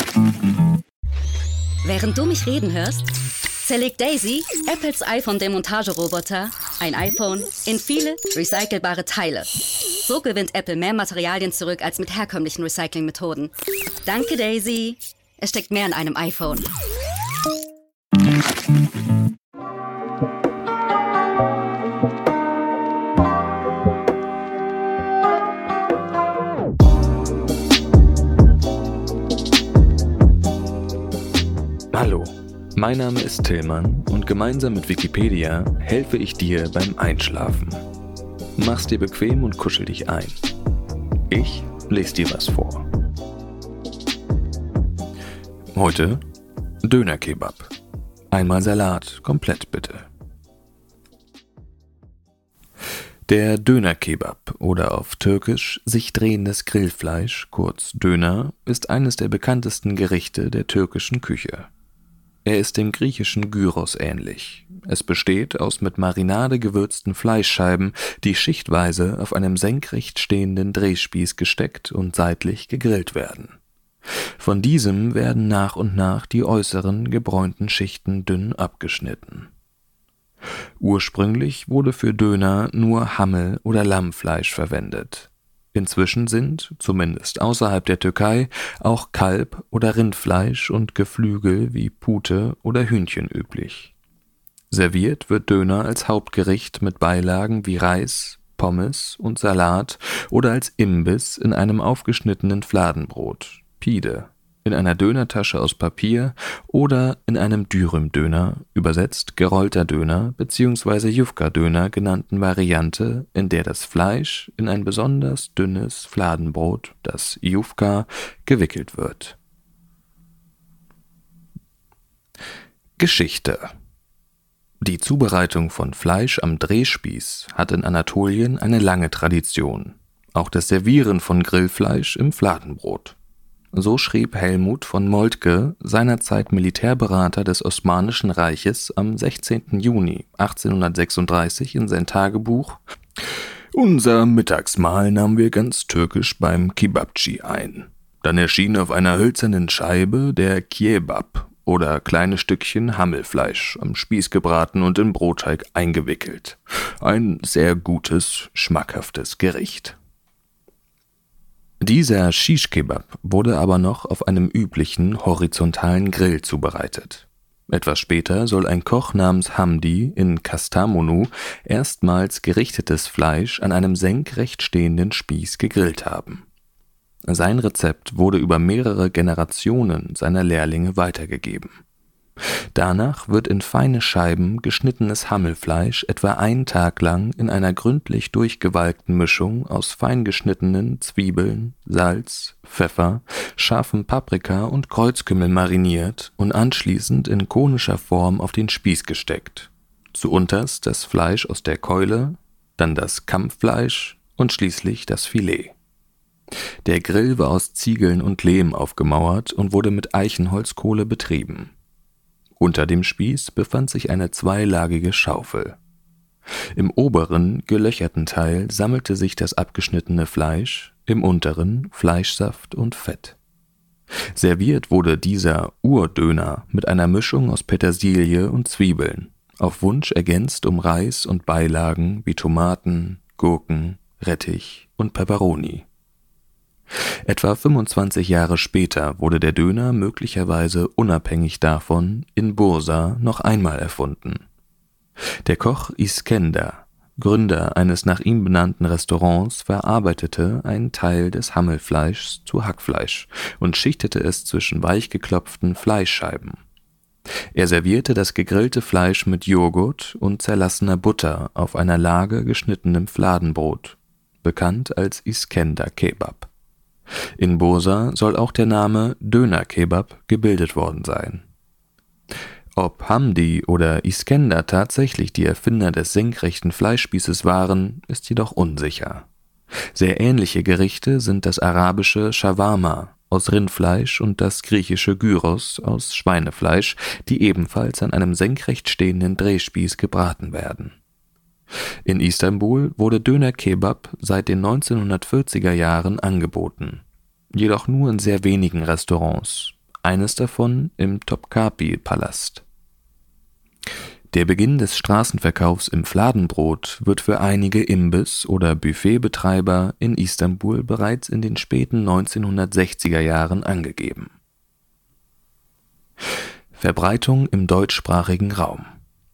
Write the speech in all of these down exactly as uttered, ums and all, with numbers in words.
Während du mich reden hörst, zerlegt Daisy, Apples iPhone-Demontageroboter, ein iPhone in viele recycelbare Teile. So gewinnt Apple mehr Materialien zurück als mit herkömmlichen Recyclingmethoden. Danke, Daisy. Es steckt mehr in einem iPhone. Hallo, mein Name ist Tillmann und gemeinsam mit Wikipedia helfe ich dir beim Einschlafen. Mach's dir bequem und kuschel dich ein. Ich lese dir was vor. Heute Dönerkebab. Einmal Salat, komplett bitte. Der Dönerkebab oder auf Türkisch sich drehendes Grillfleisch, kurz Döner, ist eines der bekanntesten Gerichte der türkischen Küche. Er ist dem griechischen Gyros ähnlich. Es besteht aus mit Marinade gewürzten Fleischscheiben, die schichtweise auf einem senkrecht stehenden Drehspieß gesteckt und seitlich gegrillt werden. Von diesem werden nach und nach die äußeren gebräunten Schichten dünn abgeschnitten. Ursprünglich wurde für Döner nur Hammel- oder Lammfleisch verwendet. Inzwischen sind, zumindest außerhalb der Türkei, auch Kalb- oder Rindfleisch und Geflügel wie Pute oder Hühnchen üblich. Serviert wird Döner als Hauptgericht mit Beilagen wie Reis, Pommes und Salat oder als Imbiss in einem aufgeschnittenen Fladenbrot, Pide, in einer Dönertasche aus Papier oder in einem Dürüm-Döner, übersetzt gerollter Döner bzw. Yufka-Döner genannten Variante, in der das Fleisch in ein besonders dünnes Fladenbrot, das Yufka, gewickelt wird. Geschichte. Die Zubereitung von Fleisch am Drehspieß hat in Anatolien eine lange Tradition, auch das Servieren von Grillfleisch im Fladenbrot. So schrieb Helmut von Moltke, seinerzeit Militärberater des Osmanischen Reiches, am sechzehnten Juni achtzehnhundertsechsunddreißig in sein Tagebuch: Unser Mittagsmahl nahmen wir ganz türkisch beim Kebapçı ein. Dann erschien auf einer hölzernen Scheibe der Kebab oder kleine Stückchen Hammelfleisch, am Spieß gebraten und in Brotteig eingewickelt. Ein sehr gutes, schmackhaftes Gericht. Dieser Shish-Kebab wurde aber noch auf einem üblichen horizontalen Grill zubereitet. Etwas später soll ein Koch namens Hamdi in Kastamonu erstmals gerichtetes Fleisch an einem senkrecht stehenden Spieß gegrillt haben. Sein Rezept wurde über mehrere Generationen seiner Lehrlinge weitergegeben. Danach wird in feine Scheiben geschnittenes Hammelfleisch etwa einen Tag lang in einer gründlich durchgewalkten Mischung aus fein geschnittenen Zwiebeln, Salz, Pfeffer, scharfem Paprika und Kreuzkümmel mariniert und anschließend in konischer Form auf den Spieß gesteckt. Zuunterst das Fleisch aus der Keule, dann das Kampffleisch und schließlich das Filet. Der Grill war aus Ziegeln und Lehm aufgemauert und wurde mit Eichenholzkohle betrieben. Unter dem Spieß befand sich eine zweilagige Schaufel. Im oberen, gelöcherten Teil sammelte sich das abgeschnittene Fleisch, im unteren Fleischsaft und Fett. Serviert wurde dieser Urdöner mit einer Mischung aus Petersilie und Zwiebeln, auf Wunsch ergänzt um Reis und Beilagen wie Tomaten, Gurken, Rettich und Peperoni. Etwa fünfundzwanzig Jahre später wurde der Döner möglicherweise unabhängig davon in Bursa noch einmal erfunden. Der Koch Iskender, Gründer eines nach ihm benannten Restaurants, verarbeitete einen Teil des Hammelfleischs zu Hackfleisch und schichtete es zwischen weichgeklopften Fleischscheiben. Er servierte das gegrillte Fleisch mit Joghurt und zerlassener Butter auf einer Lage geschnittenem Fladenbrot, bekannt als Iskender-Kebab. In Bursa soll auch der Name Dönerkebab gebildet worden sein. Ob Hamdi oder Iskender tatsächlich die Erfinder des senkrechten Fleischspießes waren, ist jedoch unsicher. Sehr ähnliche Gerichte sind das arabische Shawarma aus Rindfleisch und das griechische Gyros aus Schweinefleisch, die ebenfalls an einem senkrecht stehenden Drehspieß gebraten werden. In Istanbul wurde Dönerkebab seit den neunzehnhundertvierziger Jahren angeboten, jedoch nur in sehr wenigen Restaurants, eines davon im Topkapi-Palast. Der Beginn des Straßenverkaufs im Fladenbrot wird für einige Imbiss- oder Buffetbetreiber in Istanbul bereits in den späten neunzehnhundertsechziger Jahren angegeben. Verbreitung im deutschsprachigen Raum.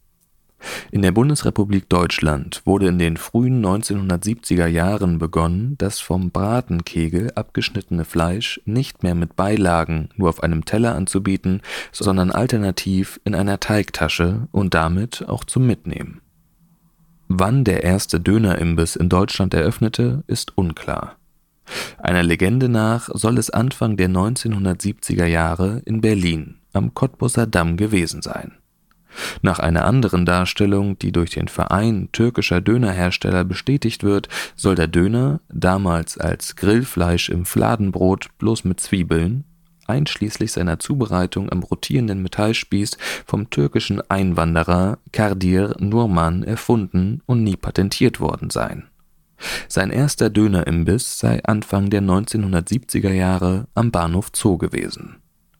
In der Bundesrepublik Deutschland wurde in den frühen neunzehnhundertsiebziger Jahren begonnen, das vom Bratenkegel abgeschnittene Fleisch nicht mehr mit Beilagen nur auf einem Teller anzubieten, sondern alternativ in einer Teigtasche und damit auch zum Mitnehmen. Wann der erste Dönerimbiss in Deutschland eröffnete, ist unklar. Einer Legende nach soll es Anfang der neunzehnhundertsiebziger Jahre in Berlin am Cottbusser Damm gewesen sein. Nach einer anderen Darstellung, die durch den Verein türkischer Dönerhersteller bestätigt wird, soll der Döner, damals als Grillfleisch im Fladenbrot bloß mit Zwiebeln, einschließlich seiner Zubereitung am rotierenden Metallspieß, vom türkischen Einwanderer Kadir Nurman erfunden und nie patentiert worden sein. Sein erster Dönerimbiss sei Anfang der neunzehnhundertsiebziger Jahre am Bahnhof Zoo gewesen.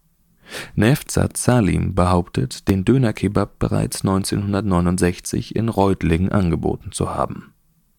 Nevzat Salim behauptet, den Dönerkebab bereits neunzehnhundertneunundsechzig in Reutlingen angeboten zu haben.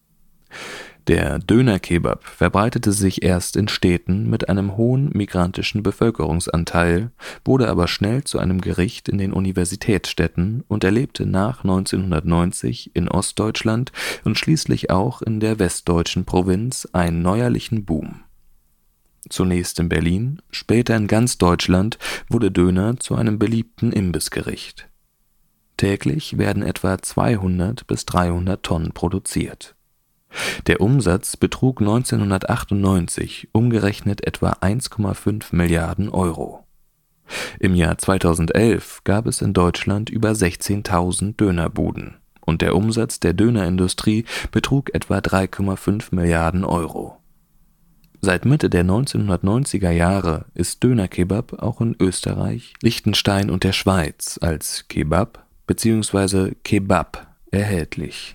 Der Dönerkebab verbreitete sich erst in Städten mit einem hohen migrantischen Bevölkerungsanteil, wurde aber schnell zu einem Gericht in den Universitätsstädten und erlebte nach neunzehnhundertneunzig in Ostdeutschland und schließlich auch in der westdeutschen Provinz einen neuerlichen Boom. Zunächst in Berlin, später in ganz Deutschland wurde Döner zu einem beliebten Imbissgericht. Täglich werden etwa zweihundert bis dreihundert Tonnen produziert. Der Umsatz betrug neunzehnhundertachtundneunzig umgerechnet etwa eins Komma fünf Milliarden Euro. Im Jahr zweitausendelf gab es in Deutschland über sechzehntausend Dönerbuden und der Umsatz der Dönerindustrie betrug etwa drei Komma fünf Milliarden Euro. Seit Mitte der neunzehnhundertneunziger Jahre ist Dönerkebab auch in Österreich, Liechtenstein und der Schweiz als Kebab bzw. Kebab erhältlich.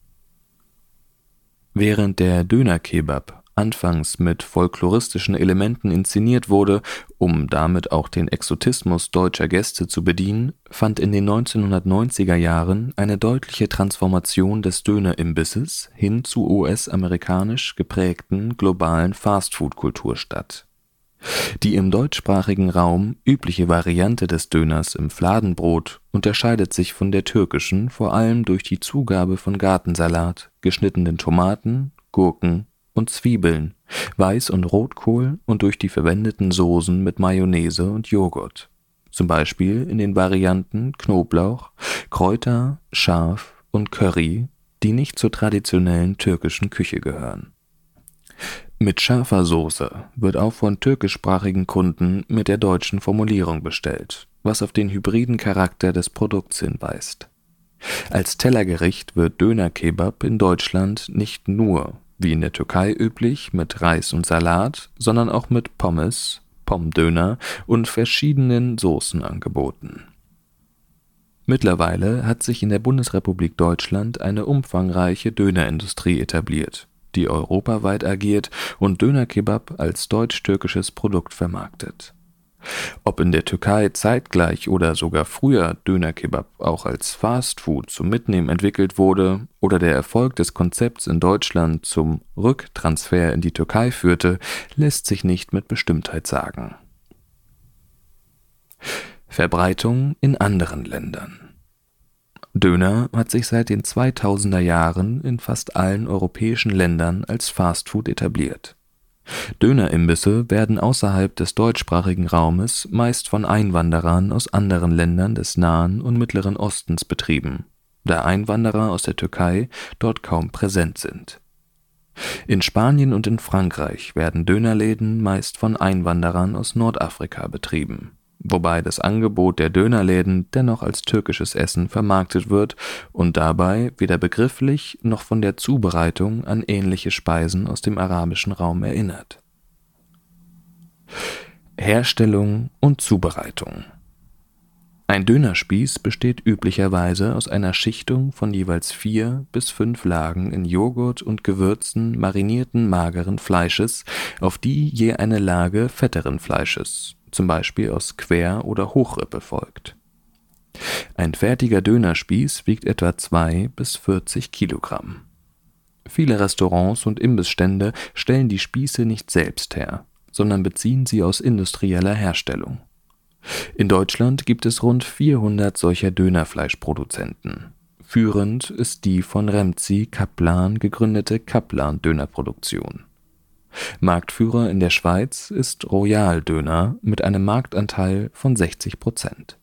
Während der Dönerkebab anfangs mit folkloristischen Elementen inszeniert wurde, um damit auch den Exotismus deutscher Gäste zu bedienen, fand in den neunzehnhundertneunziger Jahren eine deutliche Transformation des Dönerimbisses hin zu U S-amerikanisch geprägten globalen Fastfood-Kultur statt. Die im deutschsprachigen Raum übliche Variante des Döners im Fladenbrot unterscheidet sich von der türkischen vor allem durch die Zugabe von Gartensalat, geschnittenen Tomaten, Gurken und Zwiebeln, Weiß- und Rotkohl und durch die verwendeten Soßen mit Mayonnaise und Joghurt, zum Beispiel in den Varianten Knoblauch, Kräuter, Schaf und Curry, die nicht zur traditionellen türkischen Küche gehören. Mit scharfer Soße wird auch von türkischsprachigen Kunden mit der deutschen Formulierung bestellt, was auf den hybriden Charakter des Produkts hinweist. Als Tellergericht wird Dönerkebab in Deutschland nicht nur, wie in der Türkei üblich, mit Reis und Salat, sondern auch mit Pommes, Pommdöner und verschiedenen Soßen angeboten. Mittlerweile hat sich in der Bundesrepublik Deutschland eine umfangreiche Dönerindustrie etabliert, die europaweit agiert und Dönerkebab als deutsch-türkisches Produkt vermarktet. Ob in der Türkei zeitgleich oder sogar früher Dönerkebab auch als Fastfood zum Mitnehmen entwickelt wurde oder der Erfolg des Konzepts in Deutschland zum Rücktransfer in die Türkei führte, lässt sich nicht mit Bestimmtheit sagen. Verbreitung in anderen Ländern. Döner hat sich seit den zweitausender Jahren in fast allen europäischen Ländern als Fastfood etabliert. Dönerimbisse werden außerhalb des deutschsprachigen Raumes meist von Einwanderern aus anderen Ländern des Nahen und Mittleren Ostens betrieben, da Einwanderer aus der Türkei dort kaum präsent sind. In Spanien und in Frankreich werden Dönerläden meist von Einwanderern aus Nordafrika betrieben, wobei das Angebot der Dönerläden dennoch als türkisches Essen vermarktet wird und dabei weder begrifflich noch von der Zubereitung an ähnliche Speisen aus dem arabischen Raum erinnert. Herstellung und Zubereitung. Ein Dönerspieß besteht üblicherweise aus einer Schichtung von jeweils vier bis fünf Lagen in Joghurt und Gewürzen marinierten mageren Fleisches, auf die je eine Lage fetteren Fleisches, zum Beispiel aus Quer- oder Hochrippe, folgt. Ein fertiger Dönerspieß wiegt etwa zwei bis vierzig Kilogramm. Viele Restaurants und Imbissstände stellen die Spieße nicht selbst her, sondern beziehen sie aus industrieller Herstellung. In Deutschland gibt es rund vierhundert solcher Dönerfleischproduzenten. Führend ist die von Remzi Kaplan gegründete Kaplan Dönerproduktion. Marktführer in der Schweiz ist Royal Döner mit einem Marktanteil von sechzig Prozent.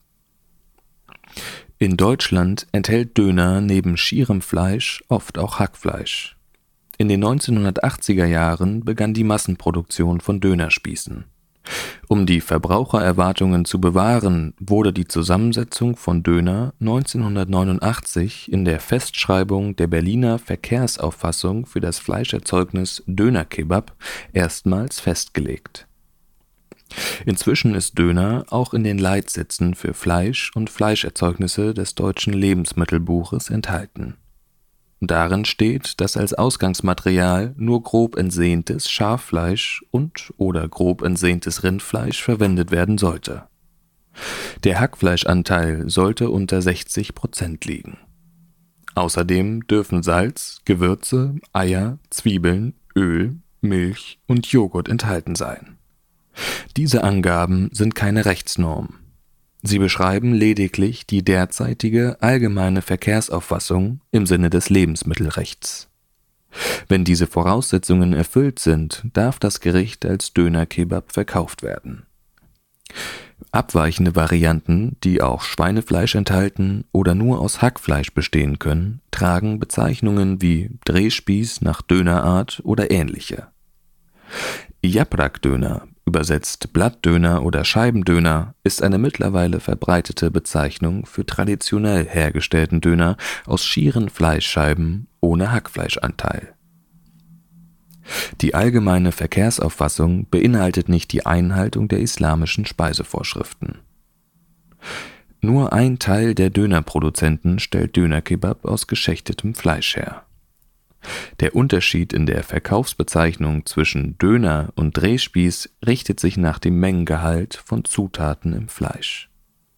In Deutschland enthält Döner neben schierem Fleisch oft auch Hackfleisch. In den neunzehnhundertachtziger Jahren begann die Massenproduktion von Dönerspießen. Um die Verbrauchererwartungen zu bewahren, wurde die Zusammensetzung von Döner neunzehnhundertneunundachtzig in der Festschreibung der Berliner Verkehrsauffassung für das Fleischerzeugnis Dönerkebab erstmals festgelegt. Inzwischen ist Döner auch in den Leitsätzen für Fleisch und Fleischerzeugnisse des Deutschen Lebensmittelbuches enthalten. Darin steht, dass als Ausgangsmaterial nur grob entsehntes Schaffleisch und oder grob entsehntes Rindfleisch verwendet werden sollte. Der Hackfleischanteil sollte unter sechzig Prozent liegen. Außerdem dürfen Salz, Gewürze, Eier, Zwiebeln, Öl, Milch und Joghurt enthalten sein. Diese Angaben sind keine Rechtsnorm. Sie beschreiben lediglich die derzeitige allgemeine Verkehrsauffassung im Sinne des Lebensmittelrechts. Wenn diese Voraussetzungen erfüllt sind, darf das Gericht als Dönerkebab verkauft werden. Abweichende Varianten, die auch Schweinefleisch enthalten oder nur aus Hackfleisch bestehen können, tragen Bezeichnungen wie Drehspieß nach Dönerart oder ähnliche. Yaprak-Döner, übersetzt Blattdöner oder Scheibendöner, ist eine mittlerweile verbreitete Bezeichnung für traditionell hergestellten Döner aus schieren Fleischscheiben ohne Hackfleischanteil. Die allgemeine Verkehrsauffassung beinhaltet nicht die Einhaltung der islamischen Speisevorschriften. Nur ein Teil der Dönerproduzenten stellt Dönerkebab aus geschächtetem Fleisch her. Der Unterschied in der Verkaufsbezeichnung zwischen Döner und Drehspieß richtet sich nach dem Mengengehalt von Zutaten im Fleisch.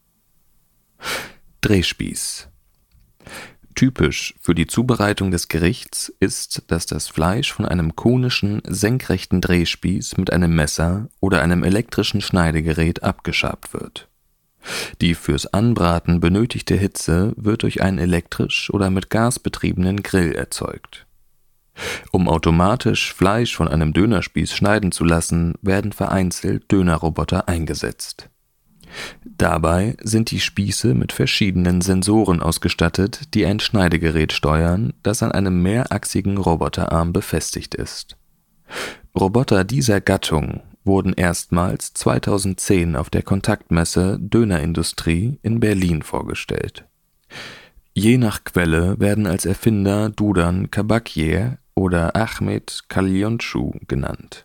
Drehspieß. Typisch für die Zubereitung des Gerichts ist, dass das Fleisch von einem konischen, senkrechten Drehspieß mit einem Messer oder einem elektrischen Schneidegerät abgeschabt wird. Die fürs Anbraten benötigte Hitze wird durch einen elektrisch oder mit Gas betriebenen Grill erzeugt. Um automatisch Fleisch von einem Dönerspieß schneiden zu lassen, werden vereinzelt Dönerroboter eingesetzt. Dabei sind die Spieße mit verschiedenen Sensoren ausgestattet, die ein Schneidegerät steuern, das an einem mehrachsigen Roboterarm befestigt ist. Roboter dieser Gattung wurden erstmals zweitausendzehn auf der Kontaktmesse Dönerindustrie in Berlin vorgestellt. Je nach Quelle werden als Erfinder Dudan Kabakyer oder Ahmet Kalyoncu genannt.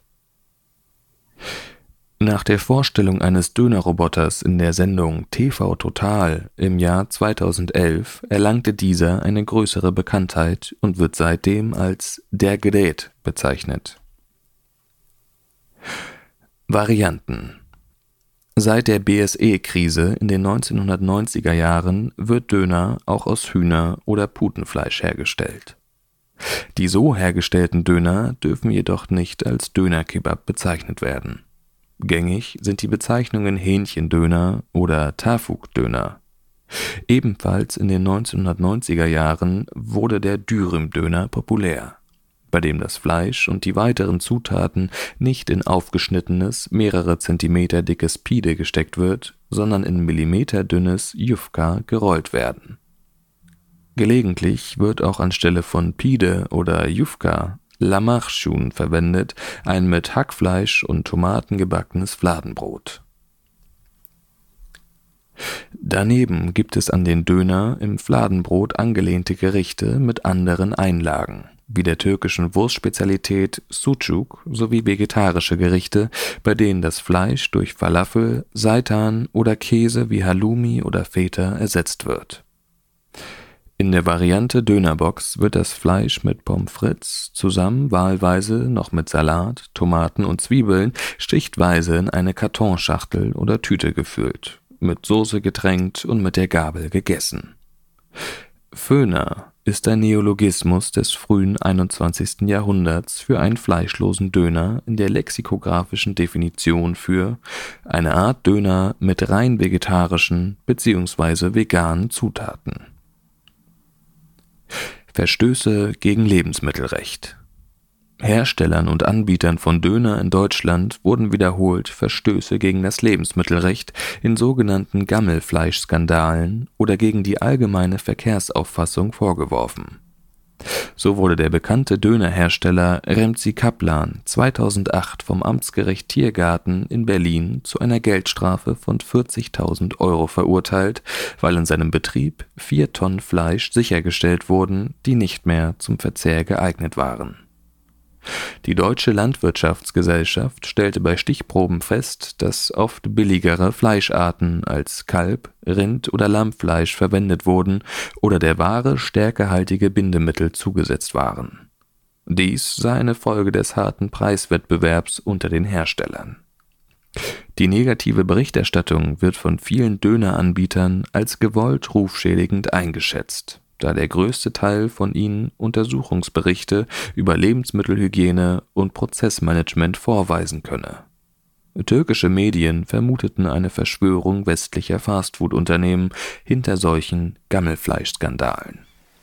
Nach der Vorstellung eines Dönerroboters in der Sendung T V Total im Jahr zweitausendelf erlangte dieser eine größere Bekanntheit und wird seitdem als der Gerät bezeichnet. Varianten. Seit der B S E-Krise in den neunzehnhundertneunziger Jahren wird Döner auch aus Hühner- oder Putenfleisch hergestellt. Die so hergestellten Döner dürfen jedoch nicht als Dönerkebab bezeichnet werden. Gängig sind die Bezeichnungen Hähnchendöner oder Tafuk-Döner. Ebenfalls in den neunzehnhundertneunziger Jahren wurde der Dürüm-Döner populär, bei dem das Fleisch und die weiteren Zutaten nicht in aufgeschnittenes, mehrere Zentimeter dickes Pide gesteckt wird, sondern in millimeterdünnes Jufka gerollt werden. Gelegentlich wird auch anstelle von Pide oder Jufka Lamachschun verwendet, ein mit Hackfleisch und Tomaten gebackenes Fladenbrot. Daneben gibt es an den Döner im Fladenbrot angelehnte Gerichte mit anderen Einlagen, wie der türkischen Wurstspezialität Sucuk sowie vegetarische Gerichte, bei denen das Fleisch durch Falafel, Seitan oder Käse wie Halloumi oder Feta ersetzt wird. In der Variante Dönerbox wird das Fleisch mit Pommes frites zusammen wahlweise noch mit Salat, Tomaten und Zwiebeln schichtweise in eine Kartonschachtel oder Tüte gefüllt, mit Soße getränkt und mit der Gabel gegessen. Föhner ist ein Neologismus des frühen einundzwanzigsten Jahrhunderts für einen fleischlosen Döner in der lexikographischen Definition für eine Art Döner mit rein vegetarischen bzw. veganen Zutaten. Verstöße gegen Lebensmittelrecht. Herstellern und Anbietern von Döner in Deutschland wurden wiederholt Verstöße gegen das Lebensmittelrecht in sogenannten Gammelfleischskandalen oder gegen die allgemeine Verkehrsauffassung vorgeworfen. So wurde der bekannte Dönerhersteller Remzi Kaplan zweitausendacht vom Amtsgericht Tiergarten in Berlin zu einer Geldstrafe von vierzigtausend Euro verurteilt, weil in seinem Betrieb vier Tonnen Fleisch sichergestellt wurden, die nicht mehr zum Verzehr geeignet waren. Die Deutsche Landwirtschaftsgesellschaft stellte bei Stichproben fest, dass oft billigere Fleischarten als Kalb-, Rind- oder Lammfleisch verwendet wurden oder der Ware stärkehaltige Bindemittel zugesetzt waren. Dies sei eine Folge des harten Preiswettbewerbs unter den Herstellern. Die negative Berichterstattung wird von vielen Döneranbietern als gewollt rufschädigend eingeschätzt, da der größte Teil von ihnen Untersuchungsberichte über Lebensmittelhygiene und Prozessmanagement vorweisen könne. Türkische Medien vermuteten eine Verschwörung westlicher Fastfood-Unternehmen hinter solchen Gammelfleischskandalen.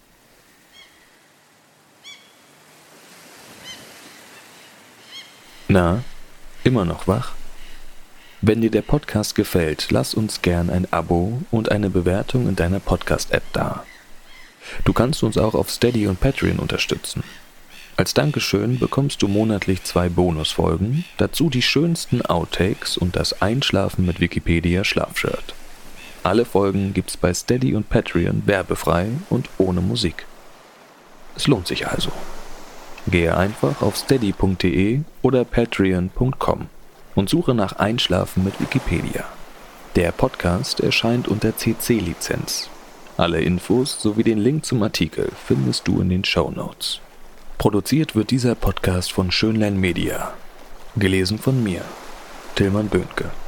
Na, immer noch wach? Wenn dir der Podcast gefällt, lass uns gern ein Abo und eine Bewertung in deiner Podcast-App da. Du kannst uns auch auf Steady und Patreon unterstützen. Als Dankeschön bekommst du monatlich zwei Bonusfolgen, dazu die schönsten Outtakes und das Einschlafen mit Wikipedia Schlafshirt. Alle Folgen gibt's bei Steady und Patreon werbefrei und ohne Musik. Es lohnt sich also. Gehe einfach auf steady punkt de oder patreon punkt com und suche nach Einschlafen mit Wikipedia. Der Podcast erscheint unter C C-Lizenz. Alle Infos sowie den Link zum Artikel findest du in den Shownotes. Produziert wird dieser Podcast von Schönlein Media. Gelesen von mir, Tilman Böhnke.